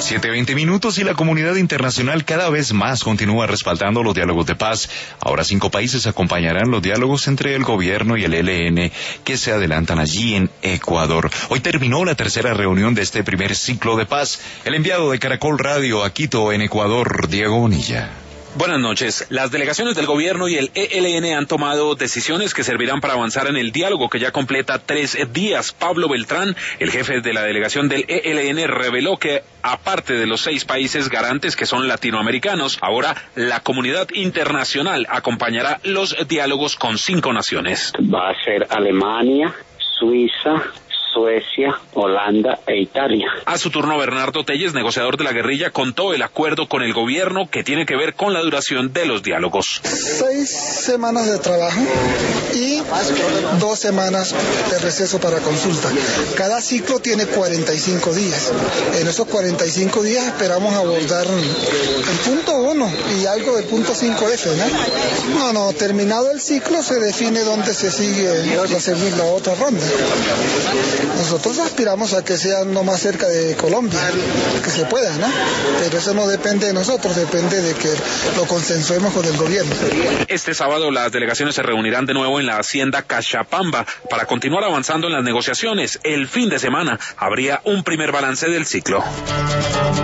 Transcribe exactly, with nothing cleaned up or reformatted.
siete veinte minutos y la comunidad internacional cada vez más continúa respaldando los diálogos de paz. Ahora cinco países acompañarán los diálogos entre el gobierno y el E L N que se adelantan allí en Ecuador. Hoy terminó la tercera reunión de este primer ciclo de paz. El enviado de Caracol Radio a Quito, en Ecuador, Diego Bonilla. Buenas noches. Las delegaciones del gobierno y el E L N han tomado decisiones que servirán para avanzar en el diálogo que ya completa tres días. Pablo Beltrán, el jefe de la delegación del E L N, reveló que aparte de los seis países garantes que son latinoamericanos, ahora la comunidad internacional acompañará los diálogos con cinco naciones. Va a ser Alemania, Suiza, Suecia, Holanda e Italia. A su turno, Bernardo Telles, negociador de la guerrilla, contó el acuerdo con el gobierno que tiene que ver con la duración de los diálogos. Seis semanas de trabajo y dos semanas de receso para consulta. Cada ciclo tiene cuarenta y cinco días. En esos cuarenta y cinco días esperamos abordar el punto uno y algo del punto cinco F, ¿no? No, no, terminado el ciclo se define dónde se sigue la segunda, la otra ronda. Nosotros aspiramos a que sea no más cerca de Colombia, que se pueda, ¿no? Pero eso no depende de nosotros, depende de que lo consensuemos con el gobierno. Este sábado las delegaciones se reunirán de nuevo en la hacienda Cachapamba para continuar avanzando en las negociaciones. El fin de semana habría un primer balance del ciclo.